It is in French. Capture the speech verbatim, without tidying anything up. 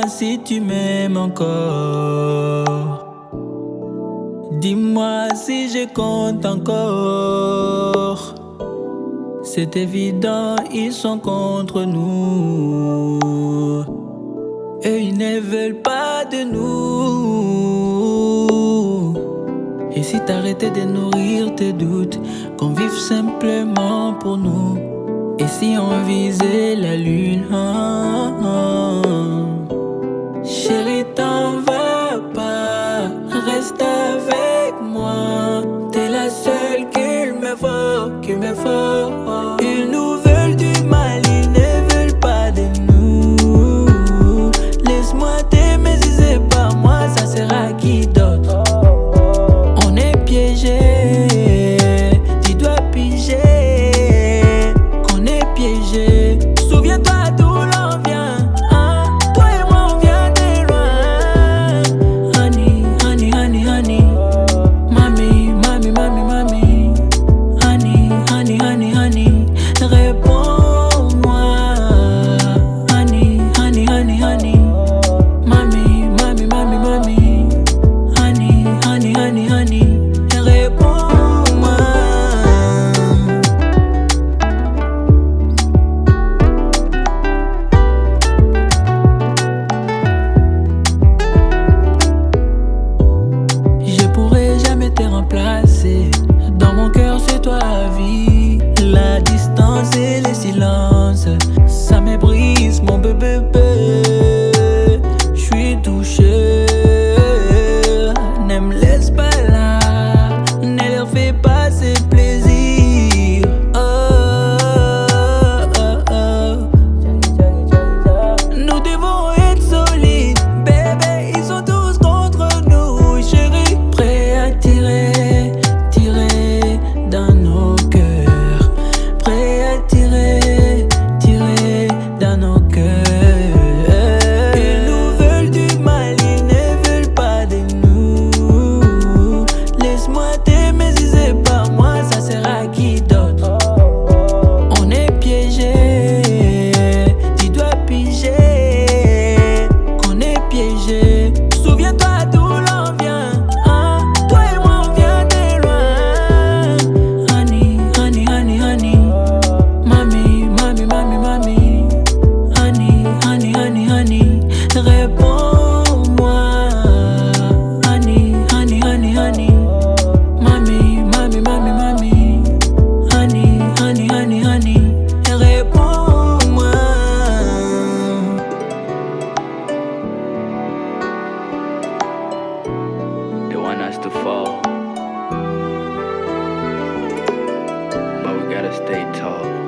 si tu m'aimes encore. Dis-moi si je compte encore. C'est évident, ils sont contre nous. Et ils ne veulent pas de nous. Et si t'arrêtais de nourrir tes doutes, qu'on vive simplement pour nous. Et si on visait la lune, ah, ah. Chérie, t'en vas pas, reste avec moi. T'es la seule qu'il me faut, qu'il me faut. Ils nous veulent du mal, ils ne veulent pas de nous. Laisse-moi t'aimer, si c'est pas moi, ça sera qui d'autre? On est piégés, tu dois piger qu'on est piégés. Souviens-toi d'où l'on vient, hein? Toi et moi on vient de loin. Honey, honey, honey, honey. Mami, mami, mami, mami. Honey, honey, honey, honey. Réponds-moi. Honey, honey, honey, honey. Mami, mami, mami, mami. Honey, honey, honey, honey. Réponds-moi. Je pourrai jamais te remplacer. Dans mon cœur, c'est toi à vie. La distance et le silence, ça me brise, mon bébé. Je suis touché. Ne me laisse pas là, ne leur fais pas ce plaisir. Oh, oh, oh. Nous devons être solides, bébé. Ils sont tous contre nous, chérie. Prêts à tirer, tirer dans nos cœurs. Prêts à tirer, tirer dans nos cœurs. Ils nous veulent du mal, ils ne veulent pas de nous. Laisse-moi t'aimer, si c'est pas moi, ça sera qui d'autre? On est piégés, tu dois piger qu'on est piégés. Souviens-toi d'où l'on vient, hein? Toi et moi on vient de loin. Honey, honey, honey, honey. Mami, mami, mami, mami. Honey, honey, honey, honey. Réponds-moi. Honey, honey, honey, honey. Mami, mami, mami, mami. Honey, honey, honey, honey. Réponds-moi. They want us to fall, but we gotta stay tall.